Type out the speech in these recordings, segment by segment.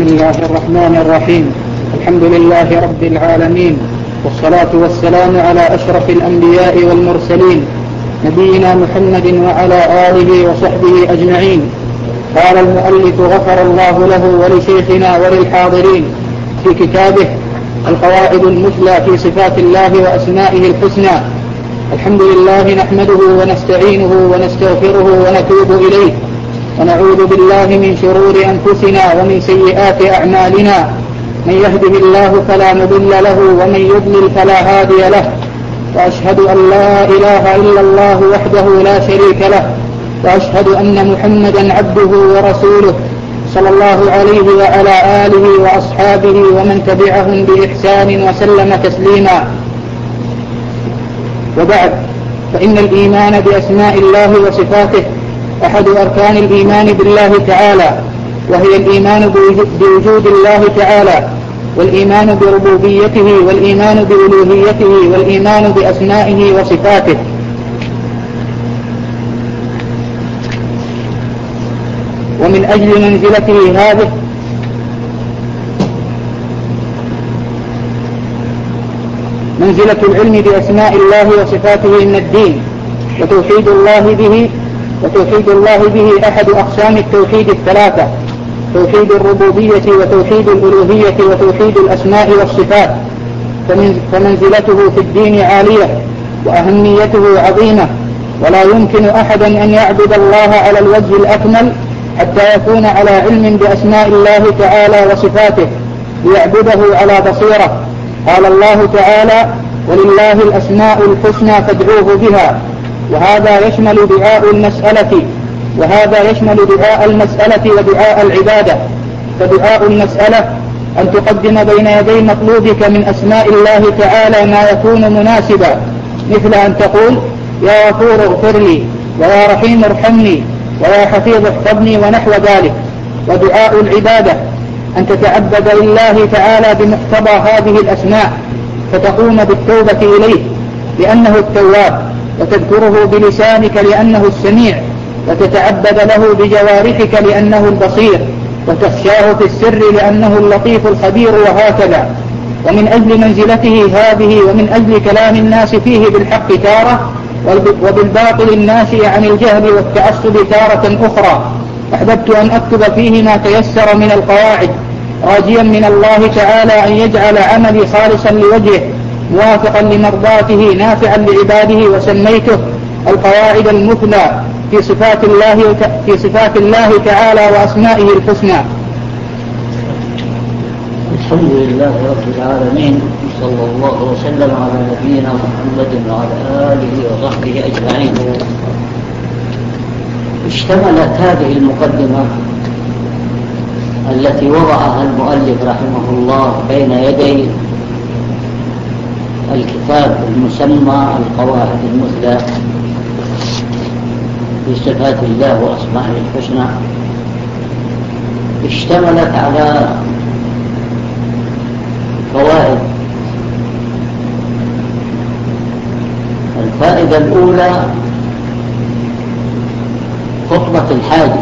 الله الرحمن الرحيم. الحمد لله رب العالمين، والصلاة والسلام على أشرف الأنبياء والمرسلين نبينا محمد وعلى آله وصحبه أجمعين. قال المؤلف غفر الله له ولشيخنا وللحاضرين في كتابه القواعد المثلى في صفات الله وأسمائه الحسنى. الحمد لله نحمده ونستعينه ونستغفره ونتوب إليه، ونعوذ بالله من شرور أنفسنا ومن سيئات أعمالنا. من يهده الله فلا مضل له ومن يضلل فلا هادي له، وأشهد أن لا إله إلا الله وحده لا شريك له، وأشهد أن محمدا عبده ورسوله صلى الله عليه وعلى آله وأصحابه ومن تبعهم بإحسان وسلم تسليما. وبعد، فإن الإيمان بأسماء الله وصفاته أحد أركان الإيمان بالله تعالى، وهي الإيمان بوجود الله تعالى، والإيمان بربوبيته، والإيمان بألوهيته، والإيمان بأسمائه وصفاته. ومن أجل منزلته هذه منزلة العلم بأسماء الله وصفاته من الدين، وتوحيد الله به أحد أقسام التوحيد الثلاثة: توحيد الربوبية، وتوحيد الألوهية، وتوحيد الأسماء والصفات. فمنزلته في الدين عالية، وأهميته عظيمة، ولا يمكن أحدا أن يعبد الله على الوجه الأكمل حتى يكون على علم بأسماء الله تعالى وصفاته، ليعبده على بصيرة. قال الله تعالى: ولله الأسماء الحسنى فادعوه بها. وهذا يشمل دعاء المسألة ودعاء العبادة. فدعاء المسألة أن تقدم بين يدي مطلوبك من أسماء الله تعالى ما يكون مناسبا، مثل أن تقول: يا غفور اغفر لي، ويا رحيم ارحمني، ويا حفيظ احفظني، ونحو ذلك. ودعاء العبادة أن تتعبد لله تعالى بمقتضى هذه الأسماء، فتقوم بالتوبة إليه لأنه التواب، وتذكره بلسانك لأنه السميع، وتتعبد له بجوارحك لأنه البصير، وتخشاه في السر لأنه اللطيف الخبير، وهكذا. ومن أجل منزلته هذه، ومن أجل كلام الناس فيه بالحق تارة، وبالباطل الناشئ عن الجهل والتعصب تارة أخرى، أحببت أن أكتب فيه ما تيسر من القواعد، راجيا من الله تعالى أن يجعل عملي خالصا لوجهه موافقا لمرضاته نافعا لعباده. وسميته القواعد المثلى في صفات الله تعالى وأسمائه الحسنى. الحمد لله رب العالمين، صلى الله وسلم على نبينا محمد وعلى آله وصحبه أجمعين. اشتملت هذه المقدمة التي وضعها المؤلف رحمه الله بين يدي الكتاب المسمى القواعد المثلى في صفات الله وأسمائه الحسنى، اشتملت على فوائد. الفائدة الأولى خطبة الحاجة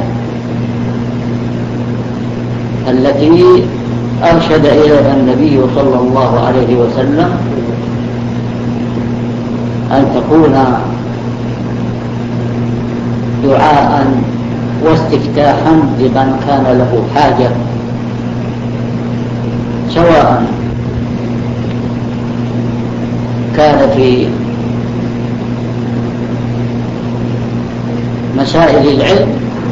التي أرشد إليها النبي صلى الله عليه وسلم، أن تكون دعاء واستفتاحا لمن كان له حاجة، سواء كان في مسائل العلم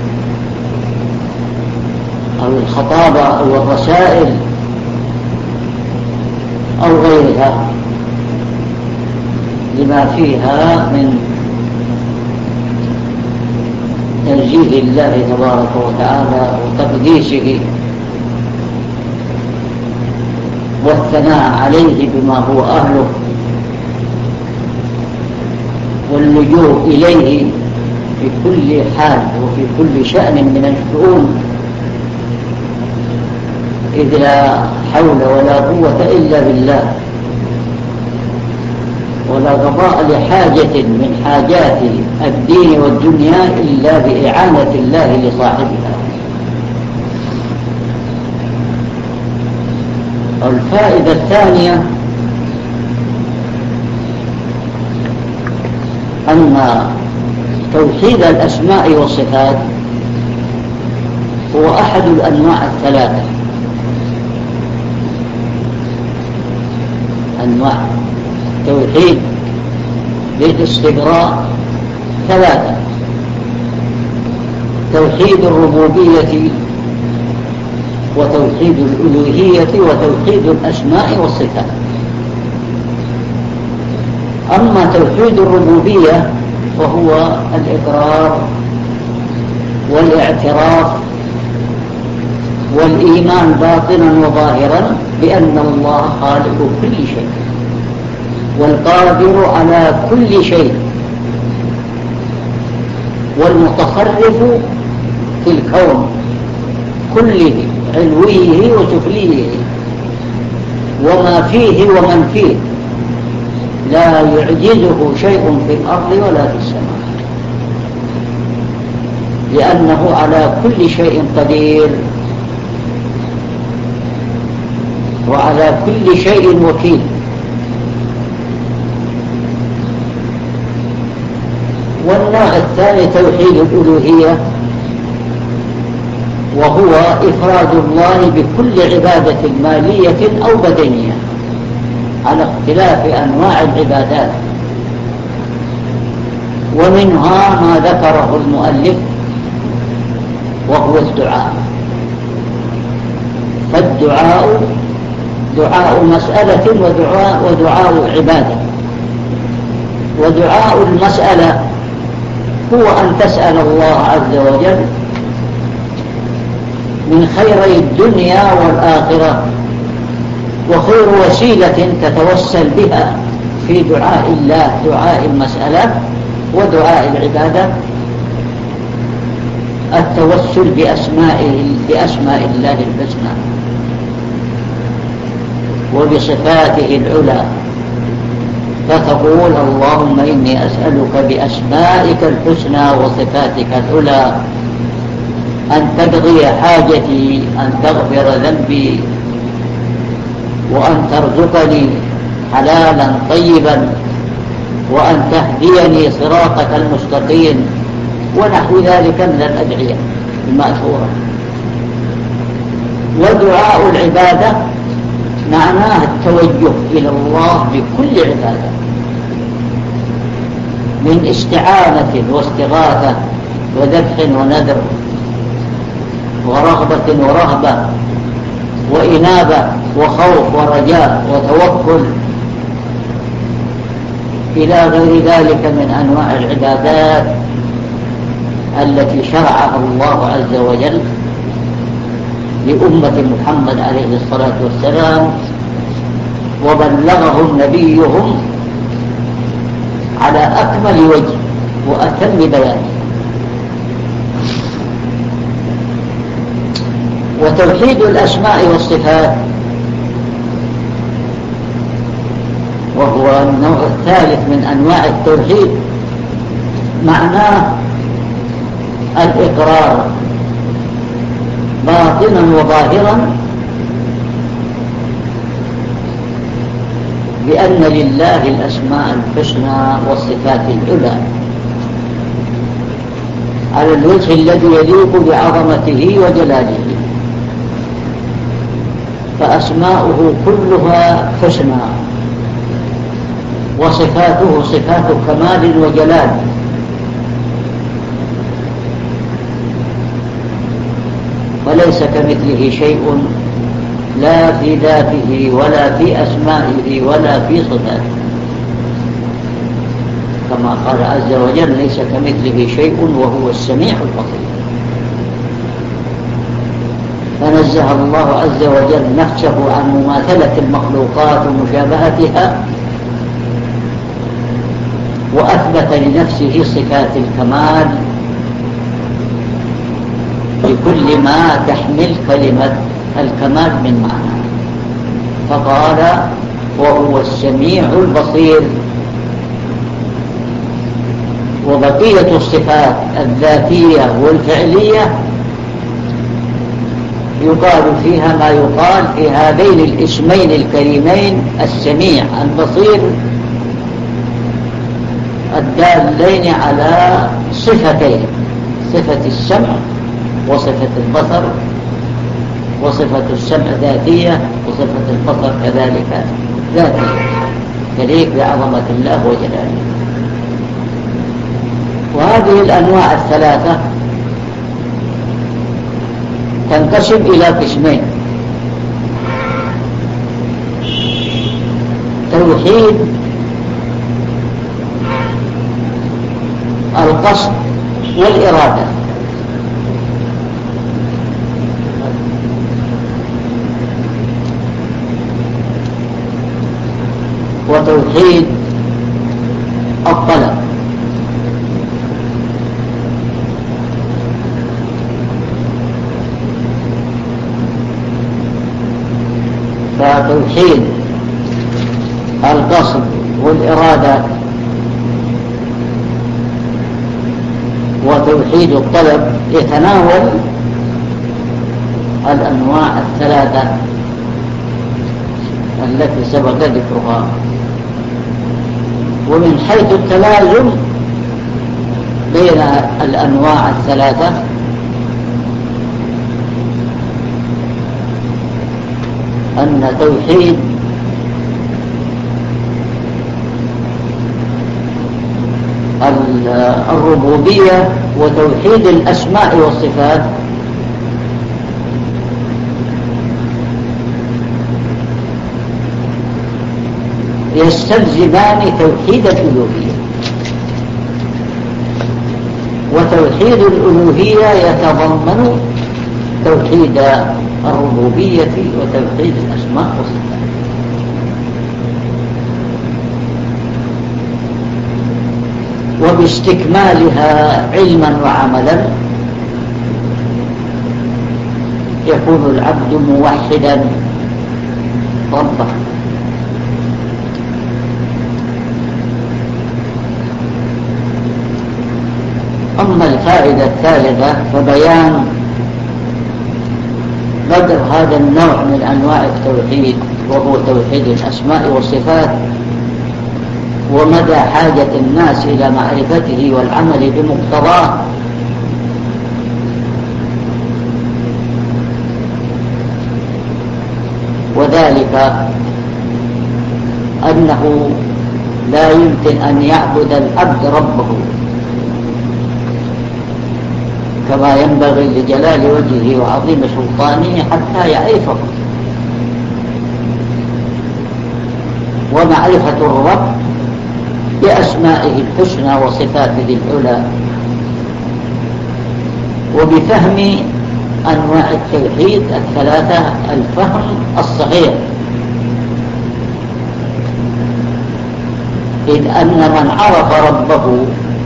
أو الخطابة أو الرسائل أو غيرها، لما فيها من تنزيه الله تبارك وتعالى وتقديسه والثناء عليه بما هو أهله، واللجوء إليه في كل حال وفي كل شأن من الشؤون، إذ لا حول ولا قوة إلا بالله، ولا قضاء لحاجة من حاجات الدين والدنيا إلا بإعانة الله لصاحبها. الفائدة الثانية أن توحيد الأسماء والصفات هو أحد الأنواع الثلاثة. أنواع توحيد بالاستقراء ثلاثة: توحيد الربوبية، وتوحيد الألوهية، وتوحيد الأسماء والصفات. أما توحيد الربوبية فهو الإقرار والاعتراف والإيمان باطنا وظاهرا بأن الله خالق كل شيء والقادر على كل شيء والمتصرف في الكون كله، علويه وسفليه، وما فيه ومن فيه، لا يعجزه شيء في الأرض ولا في السماء، لأنه على كل شيء قدير وعلى كل شيء وكيل. والنوع الثاني توحيد الألوهية، وهو إفراد الله بكل عبادة مالية أو بدنية على اختلاف أنواع العبادات، ومنها ما ذكره المؤلف وهو الدعاء. فالدعاء دعاء مسألة ودعاء عبادة. ودعاء المسألة هو أن تسأل الله عز وجل من خيري الدنيا والآخرة، وخير وسيلة تتوسل بها في دعاء الله دعاء المسألة ودعاء العبادة التوسل بأسماء الله الحسنى وبصفاته العلى، فتقول اللهم إني أسألك بأسمائك الحسنى وصفاتك العلى أن تقضي حاجتي، أن تغفر ذنبي، وأن ترزقني حلالا طيبا، وأن تهديني صراطك المستقيم، ونحو ذلك من الأدعية المأثورة. ودعاء العبادة معناه التوجه إلى الله بكل عبادة، من استعانة واستغاثة وذبح ونذر ورغبة ورهبة وإنابة وخوف ورجاء وتوكل إلى غير ذلك من أنواع العبادات التي شرعها الله عز وجل لأمة محمد عليه الصلاة والسلام، وبلغهم نبيهم على أكمل وجه وأتم بيان. وتوحيد الأسماء والصفات وهو النوع الثالث من أنواع التوحيد، معناه الإقرار باطنا وظاهرا بأن لله الأسماء الحسنى والصفات العلى على الوجه الذي يليق بعظمته وجلاله، فأسماؤه كلها حسنى وصفاته صفات كمال وجلال، وليس كمثله شيء لا في ذاته ولا في أسمائه ولا في صفاته، كما قال عز وجل ليس كمثله شيء وهو السميع البصير. فنزه الله عز وجل نفسه عن مماثلة المخلوقات ومشابهتها، وأثبت لنفسه صفات الكمال لكل ما تحمل كلمة الكمال من معنى، فقال وهو السميع البصير. وبقية الصفات الذاتية والفعلية يقال فيها ما يقال في هذين الاسمين الكريمين: السميع البصير، الدالين على صفتين: صفة السمع وصفة البصر، وصفة السمع ذاتية وصفة البصر كذلك ذاتية، تليق بعظمة الله وجلاله. وهذه الأنواع الثلاثة تنقسم إلى قسمين: توحيد القصد والإرادة، وتوحيد الطلب. فتوحيد القصد والإرادة وتوحيد الطلب يتناول الأنواع الثلاثة التي سبق ذكرها. ومن حيث التلازم بين الأنواع الثلاثة أن توحيد الربوبية وتوحيد الأسماء والصفات يستلزمان توحيد الألوهية، وتوحيد الألوهية يتضمن توحيد الربوبية وتوحيد الأسماء والصفات. وباستكمالها علما وعملا يكون العبد موحدا ربه. أما الفائدة الثالثة فبيان قدر هذا النوع من أنواع التوحيد، وهو توحيد الأسماء والصفات، ومدى حاجة الناس إلى معرفته والعمل بمقتضاه، وذلك أنه لا يمكن أن يعبد العبد ربه كما ينبغي لجلال وجهه وعظيم سلطانه حتى يعرفه. ومعرفة الرب بأسمائه الحسنى وصفاته العلى، وبفهم أنواع التوحيد الثلاثة الفهم الصغير، إذ أن من عرف ربه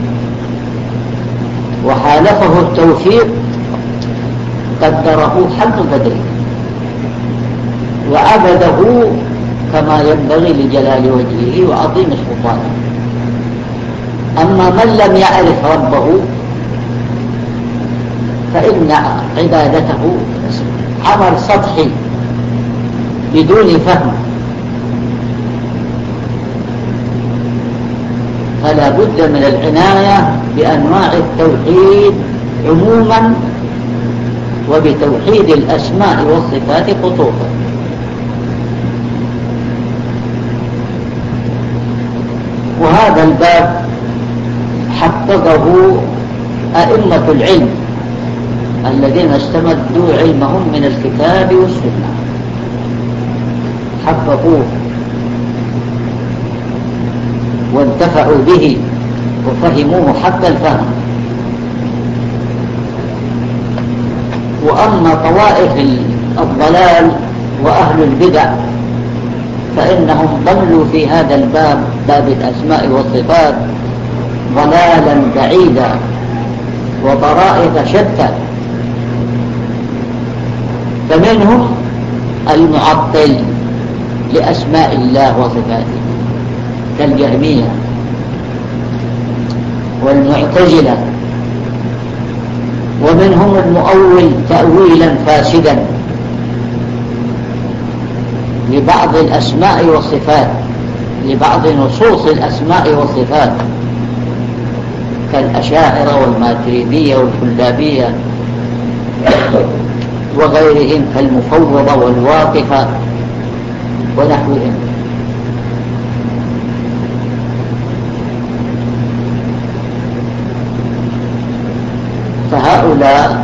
وحالفه التوفيق قدره حق قدره وعبده كما ينبغي لجلال وجهه وعظيم سلطانه. أما من لم يعرف ربه فإن عبادته عمل سطحي بدون فهم، فلا بد من العناية بأنواع التوحيد عموما وبتوحيد الأسماء والصفات خصوصا. وهذا الباب حققه أئمة العلم الذين استمدوا علمهم من الكتاب والسنة، حققوه وانتفعوا به وفهموه حق الفهم. وأما طوائف الضلال وأهل البدع فإنهم ضلوا في هذا الباب، باب الأسماء والصفات، ضلالا بعيدا وطرائق شتى. فمنهم المعطل لأسماء الله وصفاته كالجهمية والمعتزلة، ومنهم المؤول تأويلا فاسدا لبعض الأسماء والصفات، لبعض نصوص الأسماء والصفات كالأشاعرة والماتريدية والكلابية وغيرهم كالمفوضة والواقفة ونحوهم. فهؤلاء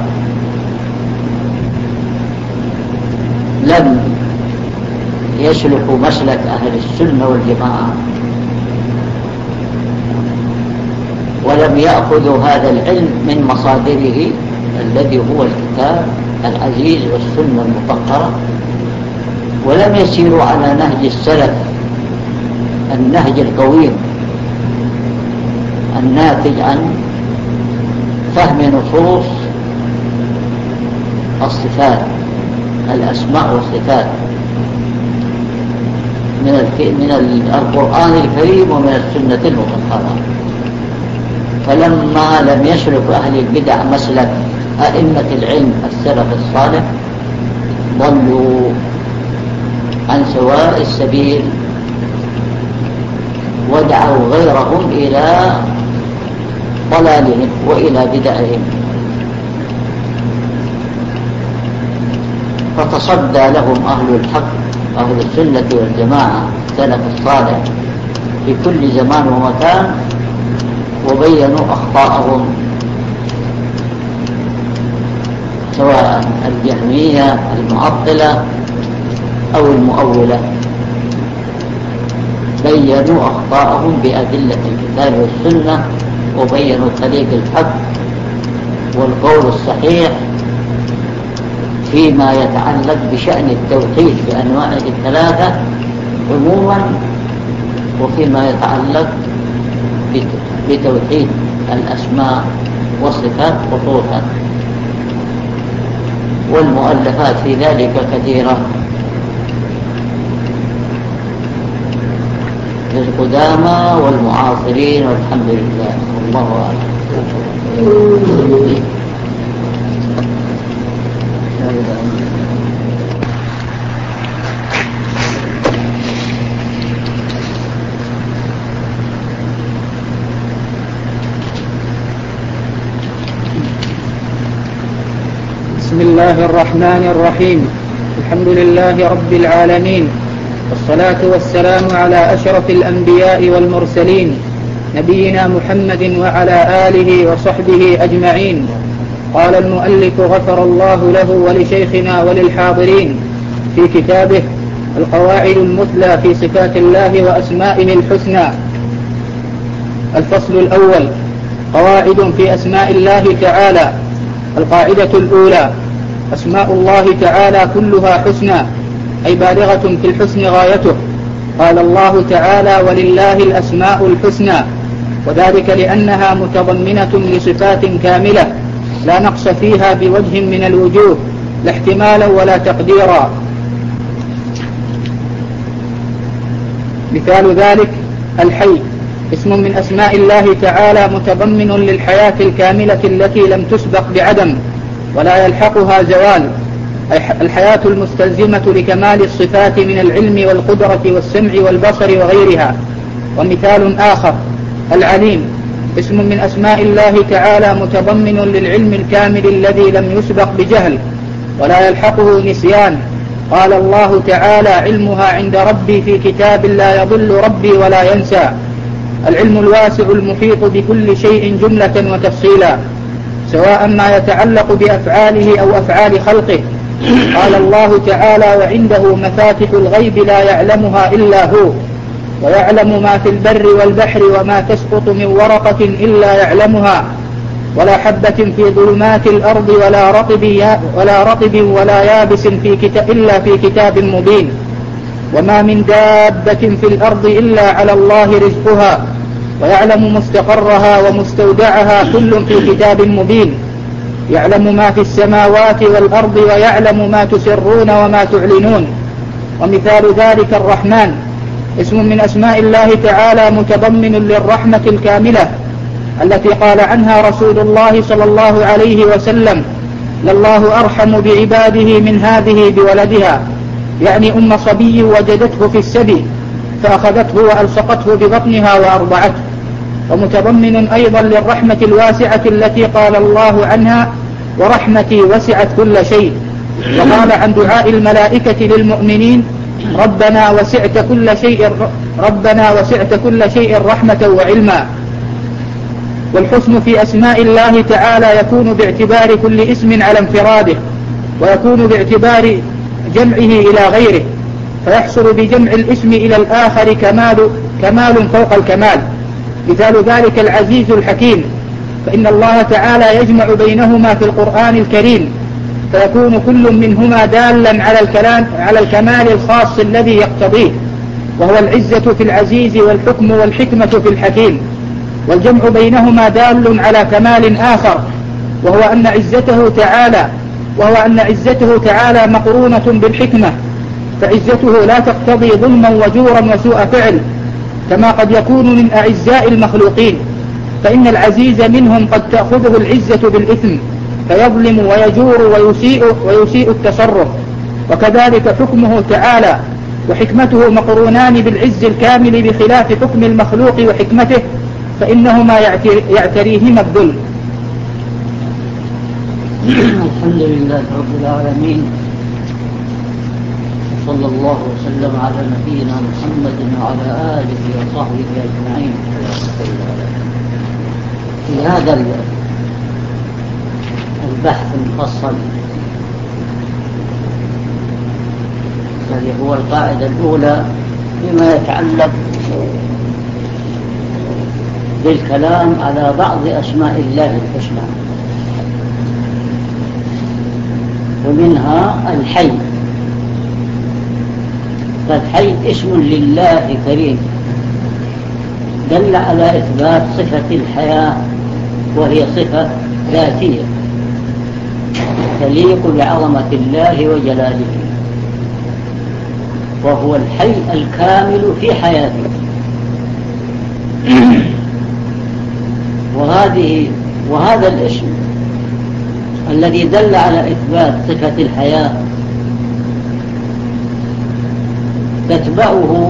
لم يسلكوا مسلك أهل السنة والجماعة، ولم يأخذوا هذا العلم من مصادره الذي هو الكتاب العزيز والسنة المطهرة، ولم يسيروا على نهج السلف النهج القويم الناتج عن فهم نصوص الصفات الأسماء والصفات من القرآن الكريم ومن السنة المطهرة. فلما لم يسلك أهل البدع مسلك أئمة العلم السلف الصالح ضلوا عن سواء السبيل ودعوا غيرهم إلى ضلالهم وإلى بدعهم، فتصدى لهم أهل الحق أهل السنة والجماعة السلف الصالح في كل زمان ومكان، وبينوا أخطاءهم سواء الجهمية المعطلة أو المؤولة، بينوا أخطاءهم بأدلة الكتاب والسنة، وبينوا طريق الحق والقول الصحيح فيما يتعلق بشأن التوحيد بأنواعه الثلاثة عموما، وفيما يتعلق بتوحيد الأسماء والصفات خصوصا. والمؤلفات في ذلك كثيرة للقدامى والمعاصرين، والحمد لله والله أعلم. بسم الله الرحمن الرحيم. الحمد لله رب العالمين، والصلاة والسلام على أشرف الأنبياء والمرسلين نبينا محمد وعلى آله وصحبه أجمعين. قال المؤلف غفر الله له ولشيخنا وللحاضرين في كتابه القواعد المثلى في صفات الله وأسمائه الحسنى. الفصل الأول: قواعد في أسماء الله تعالى. القاعدة الأولى: أسماء الله تعالى كلها حسنى، أي بالغة في الحسن غايته. قال الله تعالى: ولله الأسماء الحسنى، وذلك لأنها متضمنة لصفات كاملة لا نقص فيها بوجه من الوجوه، لا احتمالا ولا تقديرا. مثال ذلك: الحي اسم من أسماء الله تعالى متضمن للحياة الكاملة التي لم تسبق بعدم ولا يلحقها زوال، الحياة المستلزمة لكمال الصفات من العلم والقدرة والسمع والبصر وغيرها. ومثال آخر: العليم اسم من أسماء الله تعالى متضمن للعلم الكامل الذي لم يسبق بجهل ولا يلحقه نسيان. قال الله تعالى: علمها عند ربي في كتاب لا يضل ربي ولا ينسى. العلم الواسع المحيط بكل شيء جملة وتفصيلا، سواء ما يتعلق بأفعاله أو أفعال خلقه. قال الله تعالى: وعنده مفاتح الغيب لا يعلمها إلا هو، ويعلم ما في البر والبحر وما تسقط من ورقة إلا يعلمها، ولا حبة في ظلمات الأرض ولا رطب ولا يابس إلا في كتاب مبين. وما من دابة في الأرض إلا على الله رزقها، ويعلم مستقرها ومستودعها كل في كتاب مبين. يعلم ما في السماوات والأرض ويعلم ما تسرون وما تعلنون. ومثال ذلك: الرحمن اسم من أسماء الله تعالى متضمن للرحمة الكاملة التي قال عنها رسول الله صلى الله عليه وسلم: لله أرحم بعباده من هذه بولدها. يعني أم صبي وجدته في السبي فأخذته وألصقته ببطنها وأرضعته. ومتضمن أيضا للرحمة الواسعة التي قال الله عنها ورحمتي وسعت كل شيء، وقال عن دعاء الملائكة للمؤمنين ربنا وسعت كل شيء رحمة وعلما. والحسن في أسماء الله تعالى يكون باعتبار كل اسم على انفراده، ويكون باعتبار جمعه إلى غيره، فيحصل بجمع الاسم إلى الآخر كمال فوق الكمال. مثال ذلك العزيز الحكيم، فإن الله تعالى يجمع بينهما في القرآن الكريم، فيكون كل منهما دالا على الكمال الخاص الذي يقتضيه، وهو العزة في العزيز والحكم والحكمة في الحكيم. والجمع بينهما دال على كمال آخر، وهو أن عزته تعالى مقرونة بالحكمة، فعزته لا تقتضي ظلما وجورا وسوء فعل كما قد يكون من أعزاء المخلوقين، فإن العزيز منهم قد تأخذه العزة بالإثم فيظلم ويجور ويسيء التصرف. وكذلك حكمه تعالى وحكمته مقرونان بالعز الكامل، بخلاف حكم المخلوق وحكمته فإنهما يعتريهما الذل. الحمد لله رب العالمين، صلى الله وسلم على نبينا محمد وعلى آله وصحبه أجمعين. في هذا البحث المفصل الذي هو القاعدة الأولى فيما يتعلق بالكلام على بعض أسماء الله الحسنى، ومنها الحي. فالحي اسم لله كريم دل على إثبات صفة الحياة، وهي صفة ذاتية تليق بعظمة الله وجلاله، وهو الحي الكامل في حياته. وهذا الاسم الذي دل على إثبات صفة الحياة تتبعه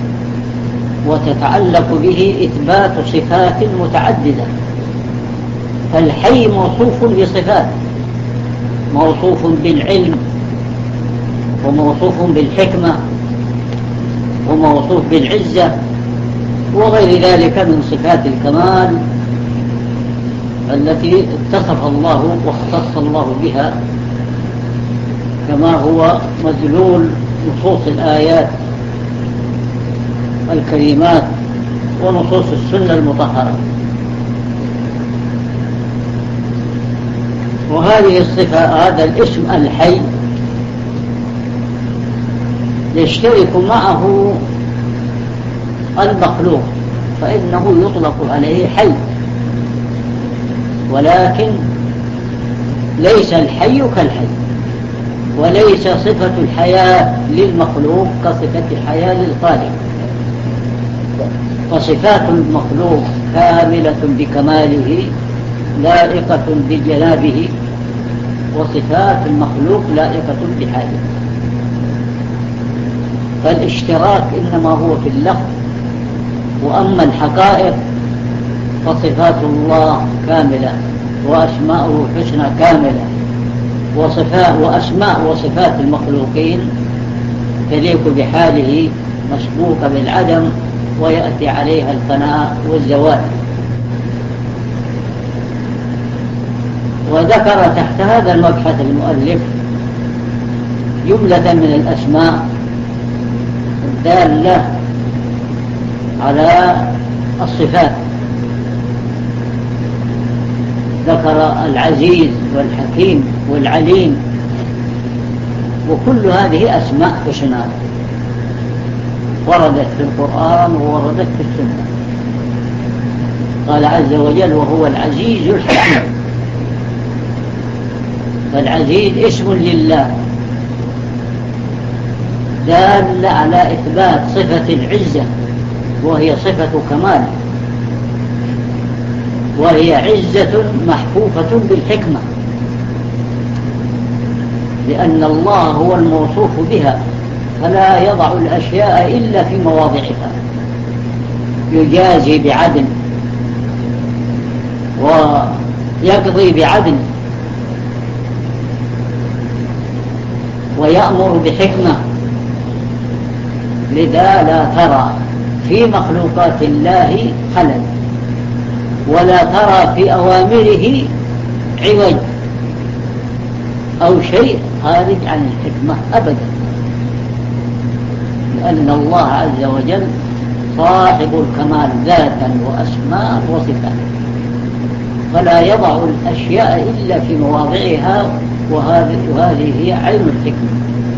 وتتعلق به إثبات صفات متعددة. فالحي موصوف بصفات، موصوف بالعلم، وموصوف بالحكمة، وموصوف بالعزة، وغير ذلك من صفات الكمال التي اتصف الله واختص الله بها، كما هو مدلول نصوص الآيات الكريمات ونصوص السنة المطهرة. وهذه الصفة، هذا الاسم الحي، يشترك معه المخلوق، فإنه يطلق عليه حي، ولكن ليس الحي كالحي، وليس صفة الحياة للمخلوق كصفة الحياة للخالق. فصفات المخلوق كاملة بكماله لائقة بجلابه، وصفات المخلوق لائقة بحاله. فالاشتراك إنما هو في اللفظ، وأما الحقائق فصفات الله كاملة، وأسماءه حسنى كاملة، وأسماء وصفات المخلوقين تليق بحاله مسبوقة بالعدم، ويأتي عليها الفناء والزوال. وذكر تحت هذا المبحث المؤلف جملة من الأسماء الدالة على الصفات. ذكر العزيز والحكيم والعليم، وكل هذه أسماء حسنى وردت في القرآن ووردت في السنة. قال عز وجل وهو العزيز الحكيم. فالعزيز اسم لله دال على إثبات صفة العزة، وهي صفة كمال، وهي عزة محفوفة بالحكمة، لأن الله هو الموصوف بها فلا يضع الأشياء إلا في مواضعها، يجازي بعدل ويقضي بعدل ويأمر بحكمة. لذا لا ترى في مخلوقات الله خلل، ولا ترى في أوامره عوج أو شيء خارج عن الحكمة أبدا، لأن الله عز وجل صاحب الكمال ذاتا وأسماء وصفات، فلا يضع الأشياء إلا في مواضعها، وهذه هي عين الحكمة.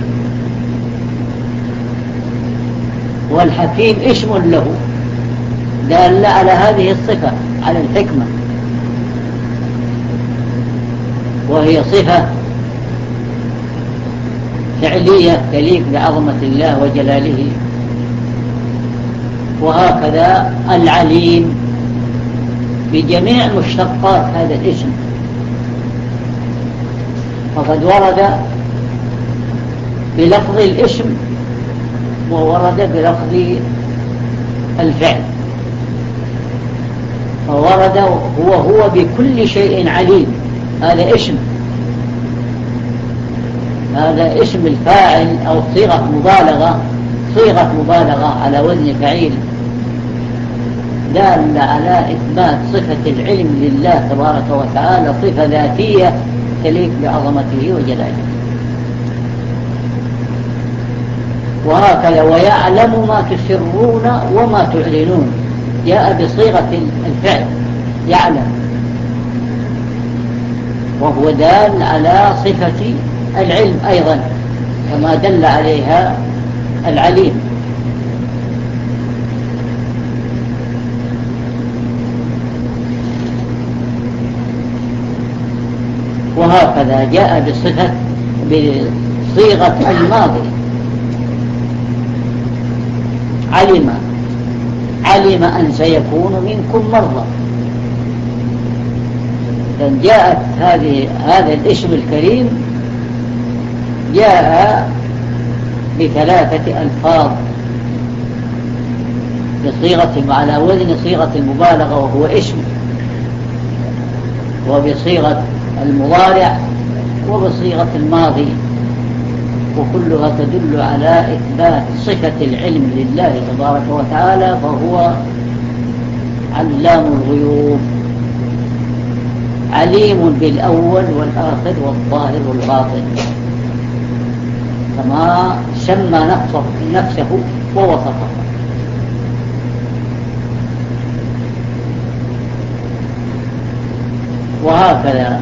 والحكيم اسم له دال على هذه الصفة، على الحكمة، وهي صفة فعلية تليق بعظمة الله وجلاله. وهكذا العليم بجميع مشتقات هذا الاسم، فقد ورد بلفظ الاسم وورد بلفظ الفعل، فورد هو بكل شيء عليم، هذا اسم، هذا اسم الفاعل أو صيغة مبالغة على وزن فعيل، دال على إثبات صفة العلم لله تبارك وتعالى، صفة ذاتية تليق بعظمته وجلاله. وهكذا ويعلم ما تسرون وما تعلنون، جاء بصيغة الفعل يعلم، وهو دال على صفة العلم أيضا كما دل عليها العليم. وهكذا جاء بصيغة الماضي، علم أن سيكون منكم مرضى. إذن جاءت هذا الاسم الكريم جاء بثلاثة ألفاظ بصيغة على وزن صيغة المبالغة وهو اسم، وبصيغة المضارع، وبصيغة الماضي، وكلها تدل على إثبات صفة العلم لله تبارك وتعالى، فهو علام الغيوب، عليم بالأول والآخر والظاهر والباطن، كما سمى نفسه ووصفه. وهكذا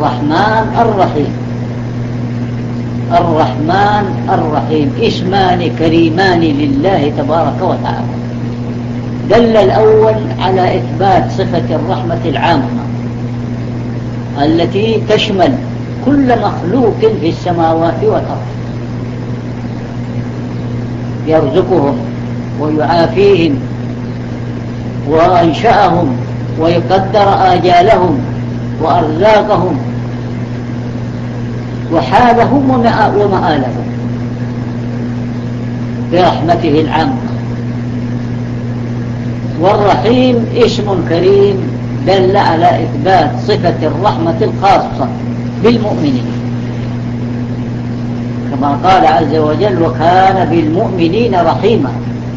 الرحمن الرحيم اسمان كريمان لله تبارك وتعالى. دل الأول على إثبات صفة الرحمة العامة التي تشمل كل مخلوق في السماوات والأرض، يرزقهم ويعافيهم وأنشأهم ويقدر آجالهم وأرزاقهم وحالهم ومآلهم برحمته العامة. والرحيم اسم كريم دل على إثبات صفة الرحمة الخاصة بالمؤمنين، كما قال عز وجل وكان بالمؤمنين رحيما.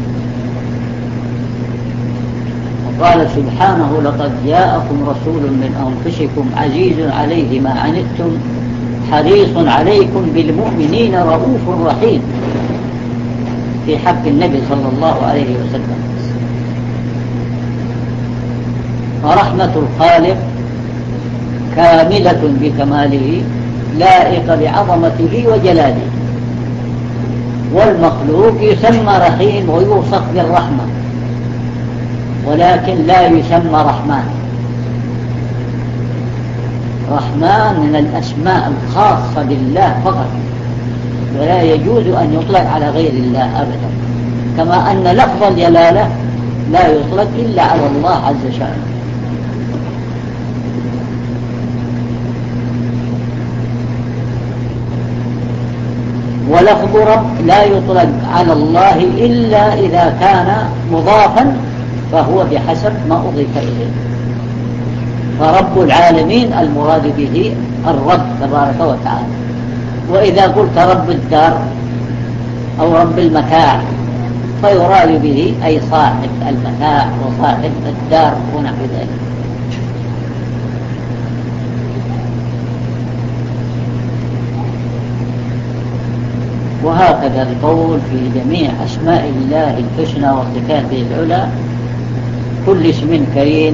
وقال سبحانه لقد جاءكم رسول من أنفسكم عزيز عليه ما عنتم حريص عليكم بالمؤمنين رؤوف رحيم، في حق النبي صلى الله عليه وسلم. فرحمة الخالق كاملة بكماله لائقة بعظمته وجلاله، والمخلوق يسمى رحيم ويوصف بالرحمة، ولكن لا يسمى رحمن. رحمن من الأسماء الخاصة بالله فقط، ولا يجوز أن يطلق على غير الله أبدا، كما أن لفظ الجلالة لا يطلق إلا على الله عز شأنه. ولفظ رب لا يطلق على الله إلا إذا كان مضافا فهو بحسب ما أضيف إليه. فرب العالمين المراد به الرب تبارك وتعالى. وإذا قلت رب الدار أو رب المتاع فيراد به أي صاحب المتاع وصاحب الدار ونحو ذلك. وهكذا القول في جميع أسماء الله الحسنى وصفاته العلى. كل اسم كريم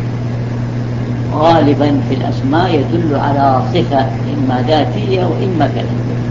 غالبا في الأسماء يدل على صفة إما ذاتية وإما كلامية،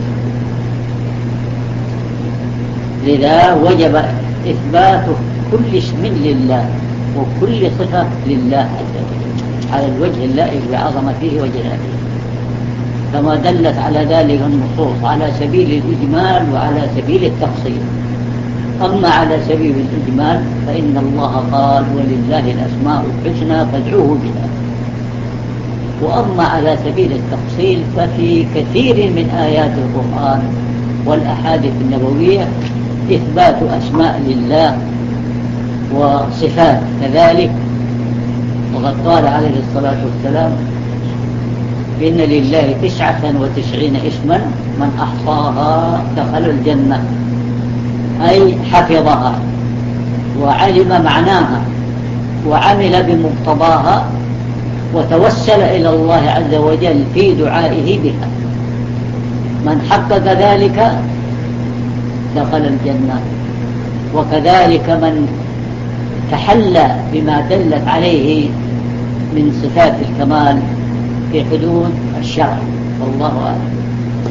لذا وجب إثبات كل اسم لله وكل صفة لله عز وجل على الوجه اللائق بعظمته وجلاله، كما دلت على ذلك النصوص على سبيل الإجمال وعلى سبيل التفصيل. أما على سبيل الإجمال فإن الله قال ولله الأسماء الحسنى فادعوه بها. وأما على سبيل التفصيل ففي كثير من آيات القرآن والأحاديث النبوية إثبات أسماء لله وصفات كذلك. وقد قال عليه الصلاة والسلام إن لله 99 اسما من أحصاها دخل الجنة، أي حفظها وعلم معناها وعمل بمقتضاها وتوسل إلى الله عز وجل في دعائه بها. من حقق ذلك دخل الجنة. وكذلك من تحلى بما دلت عليه من صفات الكمال في حدود الشرع. والله أعلم.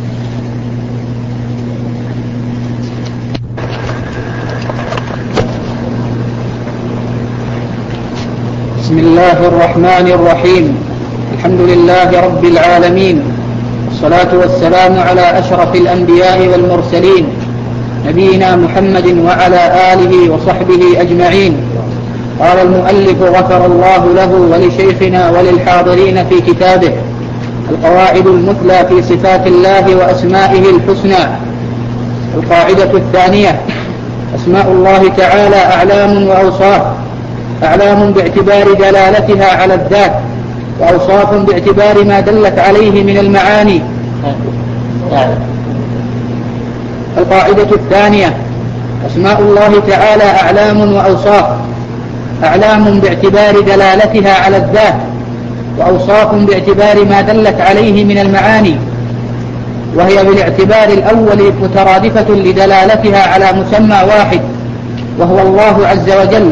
بسم الله الرحمن الرحيم. الحمد لله رب العالمين، والصلاة والسلام على أشرف الأنبياء والمرسلين نبينا محمد وعلى آله وصحبه أجمعين. قال المؤلف غفر الله له ولشيخنا وللحاضرين في كتابه القواعد المثلى في صفات الله وأسمائه الحسنى. القاعدة الثانية: أسماء الله تعالى أعلام وأوصاف. أعلام باعتبار دلالتها على الذات، وأوصاف باعتبار ما دلت عليه من المعاني. القاعدة الثانية: أسماء الله تعالى أعلام وأوصاف. أعلام باعتبار دلالتها على الذات، وأوصاف باعتبار ما دلت عليه من المعاني، وهي بالاعتبار الأول مترادفة لدلالتها على مسمى واحد وهو الله عز وجل،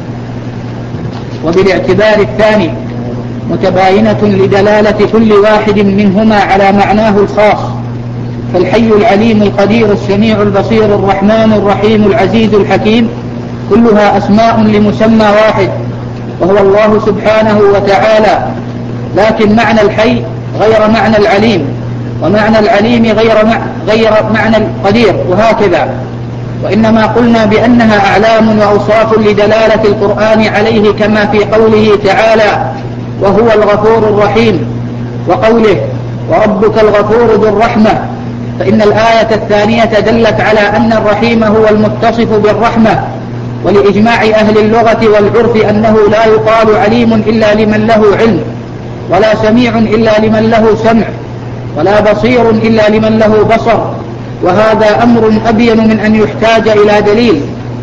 وبالاعتبار الثاني متباينة لدلالة كل واحد منهما على معناه الخاص. فالحي العليم القدير السميع البصير الرحمن الرحيم العزيز الحكيم كلها أسماء لمسمى واحد وهو الله سبحانه وتعالى، لكن معنى الحي غير معنى العليم، ومعنى العليم غير معنى القدير، وهكذا. وإنما قلنا بأنها أعلام وأوصاف لدلالة القرآن عليه، كما في قوله تعالى وهو الغفور الرحيم، وقوله وربك الغفور ذو الرحمة، فإن الآية الثانية دلت على أن الرحيم هو المتصف بالرحمة. ولإجماع أهل اللغة والعرف أنه لا يقال عليم إلا لمن له علم، ولا سميع إلا لمن له سمع، ولا بصير إلا لمن له بصر، وهذا أمر أبين من أن يحتاج إلى دليل.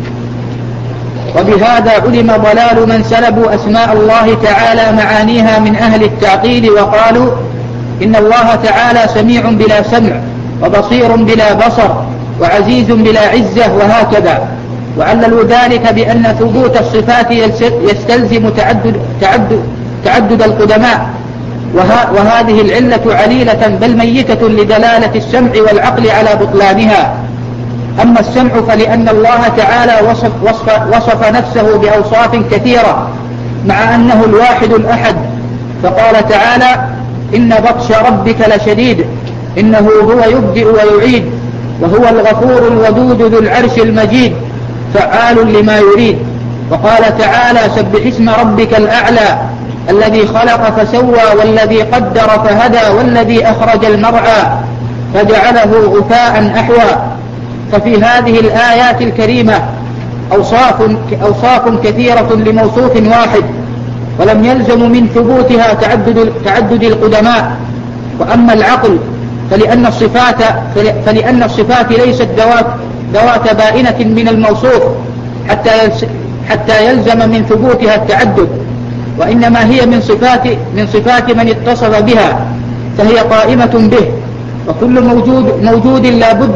وبهذا علم ضلال من سلبوا أسماء الله تعالى معانيها من أهل التعطيل، وقالوا إن الله تعالى سميع بلا سمع، وبصير بلا بصر، وعزيز بلا عزة، وهكذا. وعللوا ذلك بأن ثبوت الصفات يستلزم تعدد القدماء، وهذه العلة عليلة بل ميتة لدلالة السمع والعقل على بطلانها. أما السمع فلأن الله تعالى وصف نفسه بأوصاف كثيرة مع أنه الواحد الأحد، فقال تعالى إن بطش ربك لشديد، إنه هو يبدئ ويعيد، وهو الغفور الودود ذو العرش المجيد، فعال لما يريد. وقال تعالى سبح اسم ربك الأعلى الذي خلق فسوى والذي قدر فهدى والذي أخرج المرعى فجعله غثاء أحوى. ففي هذه الآيات الكريمة أوصاف كثيرة لموصوف واحد، ولم يلزم من ثبوتها تعدد القدماء. وأما العقل فلأن الصفات ليست ذوات بائنة من الموصوف حتى يلزم من ثبوتها التعدد، وإنما هي من صفات من اتصف بها، فهي قائمة به. وكل موجود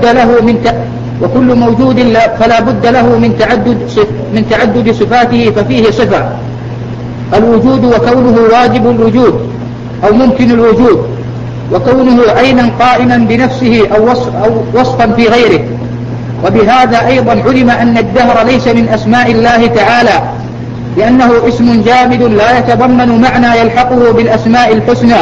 فلا بد له من تعدد صفاته، ففيه صفة الوجود، وكونه واجب الوجود أو ممكن الوجود، وكونه عينا قائما بنفسه أو وصفا في غيره. وبهذا أيضا علم أن الدهر ليس من أسماء الله تعالى، لأنه اسم جامد لا يتضمن معنى يلحقه بالأسماء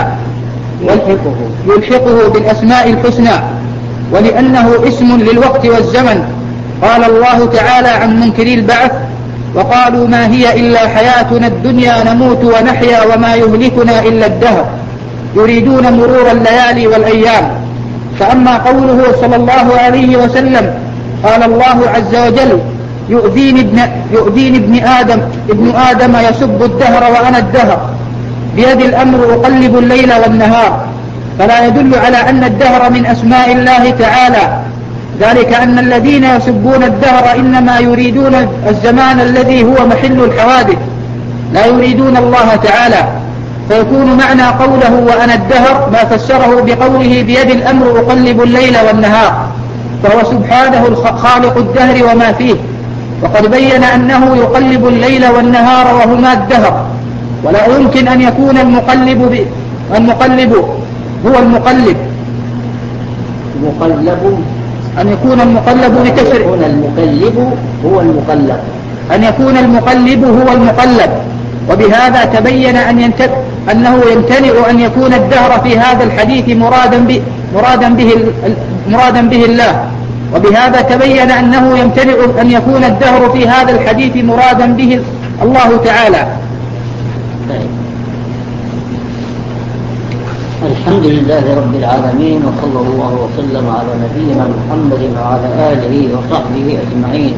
الحسنى، ولأنه اسم للوقت والزمن. قال الله تعالى عن منكري البعث: وقالوا ما هي إلا حياتنا الدنيا نموت ونحيا وما يهلكنا إلا الدهر، يريدون مرور الليالي والأيام. فأما قوله صلى الله عليه وسلم: قال الله عز وجل: يؤذيني ابن آدم يسب الدهر وأنا الدهر، بيد الأمر أقلب الليل والنهار، فلا يدل على أن الدهر من أسماء الله تعالى، ذلك أن الذين يسبون الدهر إنما يريدون الزمان الذي هو محل الحوادث، لا يريدون الله تعالى. فيكون معنى قوله وأنا الدهر ما فسره بقوله بيد الأمر أقلب الليل والنهار، فهو سبحانه خالق الدهر وما فيه، وقد بين أنه يقلب الليل والنهار وهما الدهر. ولا يمكن أن يكون المقلب هو المقلب، أن يكون المقلب بكسر، أن يكون المقلب هو المقلب. وبهذا تبين أنه يمتنع أن يكون الدهر في هذا الحديث مرادا به الله. وبهذا تبين أنه يمتنع أن يكون الدهر في هذا الحديث مرادا به الله تعالى. الحمد لله رب العالمين، وصلى الله وسلم على نبينا محمد وعلى آله وصحبه أجمعين.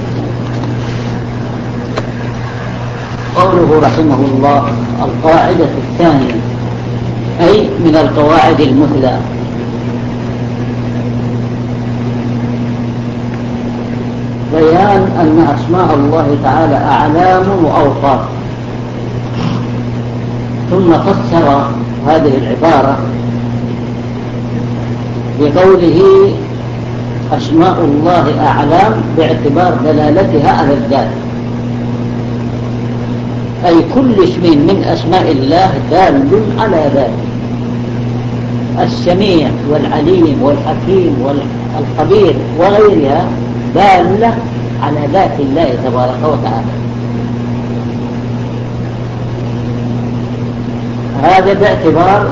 قوله رحمه الله: القاعدة الثانية، أي من القواعد المثلى: بيان أن أسماء الله تعالى أعلام وأوصاف. ثم فسر هذه العبارة بقوله: أسماء الله أعلام باعتبار دلالتها على الذات، أي كل اسم من أسماء الله دال على ذاته. السميع والعليم والحكيم والخبير وغيرها دالة على ذات الله تبارك وتعالى. هذا باعتبار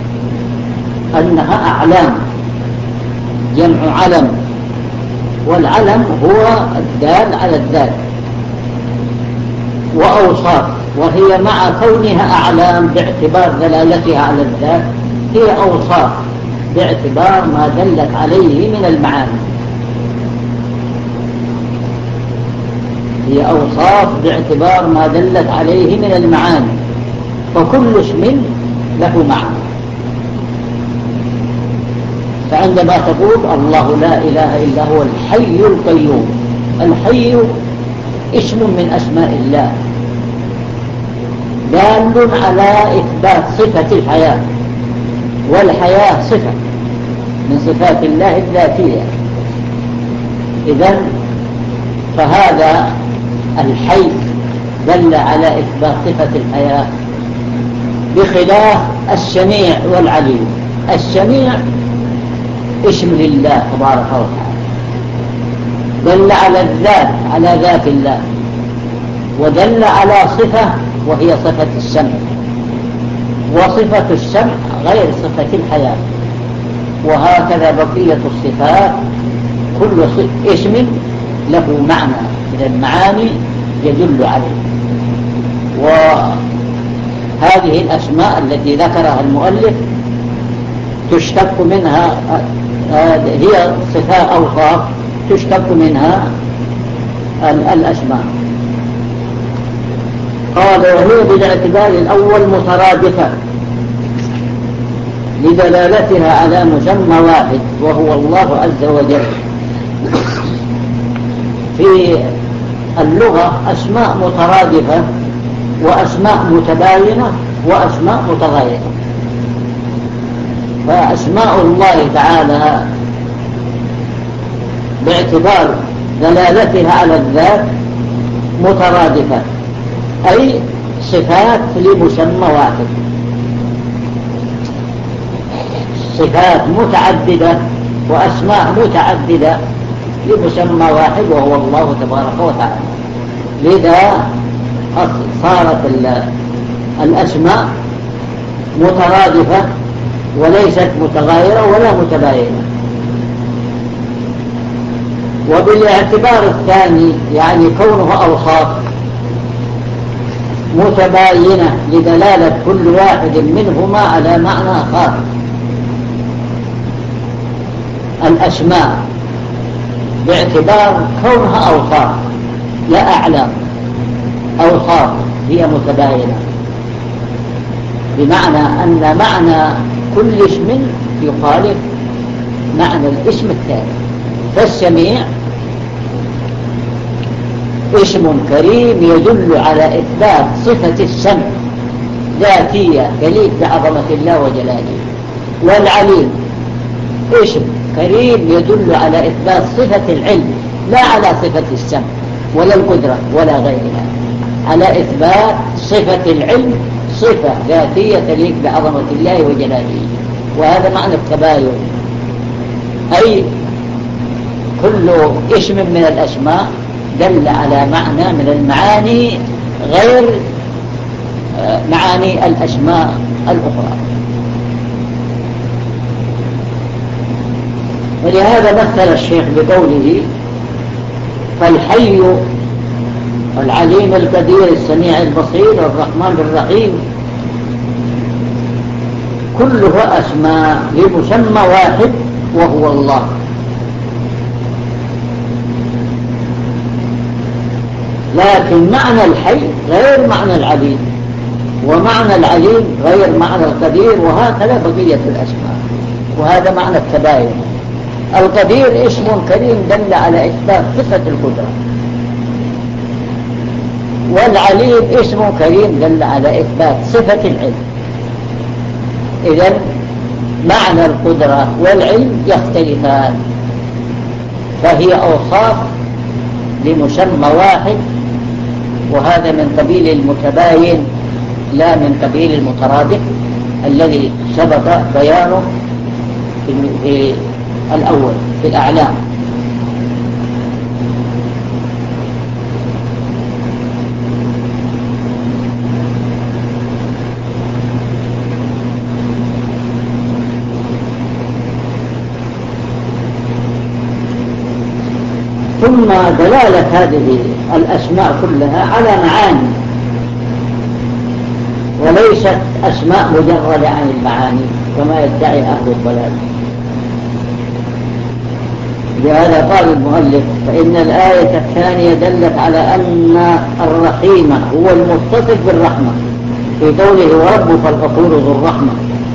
أنها أعلام، جمع علم، والعلم هو الدال على الذات. وأوصاف، وهي مع كونها أعلام باعتبار دلالتها على الذات، هي أوصاف باعتبار ما دلت عليه من المعاني. هي أوصاف باعتبار ما دلت عليه من المعاني، فكل اسم له معنى. فعندما تقول الله لا إله إلا هو الحي القيوم، الحي اسم من أسماء الله دال على إثبات صفة الحياة، والحياة صفة من صفات الله الذاتية. إذن فهذا الحي دل على إثبات صفة الحياة، بخلاف السميع والعليم. السميع اسم لله تبارك وتعالى، دل على الذات، على ذات الله، ودل على صفة وهي صفة السمع، وصفة السمع غير صفة الحياة. وهكذا بقية الصفات، كل اسم له معنى من المعاني يدل عليه. وهذه الأسماء التي ذكرها المؤلف تشتق منها هي صفات أوصاف تشتق منها الأسماء. قال وهي بالاعتبار الأول مترادفة لدلالتها على مسمى واحد وهو الله عز وجل. في اللغة أسماء مترادفة وأسماء متباينة وأسماء متغايرة. فأسماء الله تعالى باعتبار دلالتها على الذات مترادفة، أي صفات لمسمى واحد، صفات متعددة وأسماء متعددة لمسمى واحد وهو الله تبارك وتعالى. لذا صارت الأسماء مترادفة وليست متغايرة ولا متباينة. وبالاعتبار الثاني يعني كونه أوصاف متباينة لدلالة كل واحد منهما على معنى آخر. الأسماء باعتبار كونها أوصاف لا أعلام، أوصاف هي متباينة، بمعنى أن معنى كل اسم يخالف معنى الاسم الثاني. فالسميع اسم كريم يدل على إثبات صفة السمع ذاتية تليق بعظمة الله وجلاله. والعليم اسم كريم يدل على إثبات صفة العلم لا على صفة السمع ولا القدرة ولا غيرها، على إثبات صفة العلم صفة ذاتية تليق بعظمة الله وجلاله. وهذا معنى التباين، أي كل اسم من الأسماء دل على معنى من المعاني غير معاني الأسماء الأخرى. ولهذا مثل الشيخ بقوله فالحي العليم القدير السميع البصير الرحمن الرحيم كلها أسماء لمسمى واحد وهو الله. لكن معنى الحي غير معنى العليم، ومعنى العليم غير معنى القدير، وهكذا بقية الأسماء. وهذا معنى التباين. القدير اسم كريم دل على إثبات صفة القدرة، والعليم اسم كريم دل على إثبات صفة العلم. إذن معنى القدرة والعلم يختلفان، فهي أوصاف لمسمى واحد، وهذا من قبيل المتباين لا من قبيل المترادف الذي سبق بيانه في الأول في الأعلام. ثم دلالة هذه الأسماء كلها على معاني وليست أسماء مجردة عن المعاني كما يدعي أهل الضلال. لهذا قال المؤلف فإن الآية الثانية دلت على أن الرحيم هو المتصف بالرحمة في قوله وربك الغفور ذو الرحمة.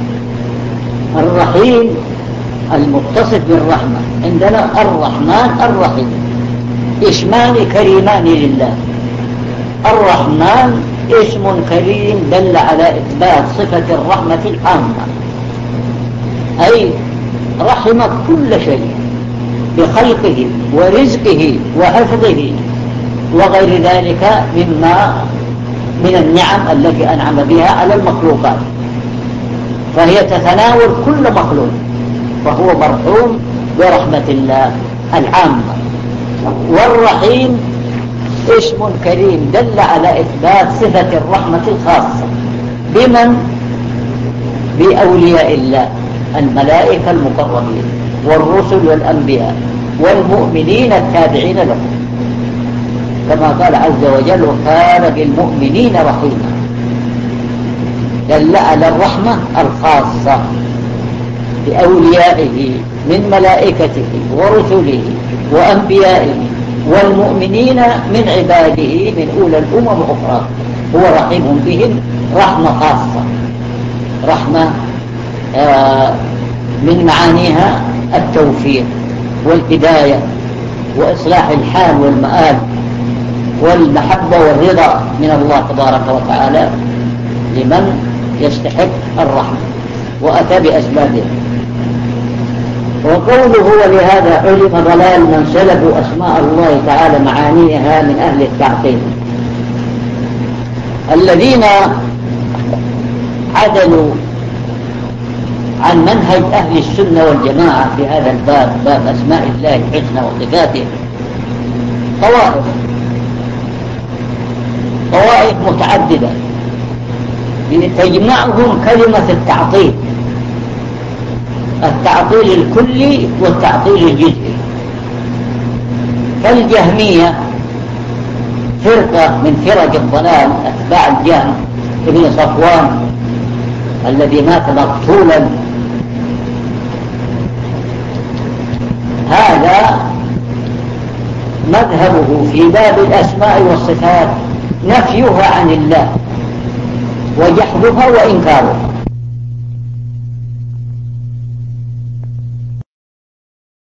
الرحيم المتصف بالرحمة، عندنا الرحمن الرحيم اسمان كريمان لله. الرحمن اسم كريم دل على إثبات صفة الرحمة العامة، أي رحم كل شيء بخلقه ورزقه وحفظه وغير ذلك من النعم التي أنعم بها على المخلوقات، فهي تتناول كل مخلوق، فهو مرحوم برحمة الله العامة. والرحيم اسم كريم دل على إثبات صفة الرحمة الخاصة بمن؟ بأولياء الله الملائكة المقربين والرسل والأنبياء والمؤمنين التابعين لهم، كما قال عز وجل وكان بالمؤمنين رحيما، دل على الرحمة الخاصة. لأوليائه من ملائكته ورسله وأنبيائه والمؤمنين من عباده من أولى الأمم الأخرى. هو رحيم بهم رحمة خاصة، رحمة من معانيها التوفيق والهداية وإصلاح الحال والمآل والمحبة والرضا من الله تبارك وتعالى لمن يستحق الرحمة، وأتى بأسبابها. وقوله ولهذا علم ضلال من سلبوا أسماء الله تعالى معانيها من أهل التعطيل الذين عدلوا عن منهج أهل السنة والجماعة في هذا الباب، باب أسماء الله الحسنى وصفاته. طوائف متعددة تجمعهم كلمة التعطيل، التعطيل الكلي والتعطيل الجزئي. فالجهمية فرقة من فرق الضلال أتباع الجهم ابن صفوان الذي مات مقتولا، هذا مذهبه في باب الأسماء والصفات نفيها عن الله وجحدها وإنكارها،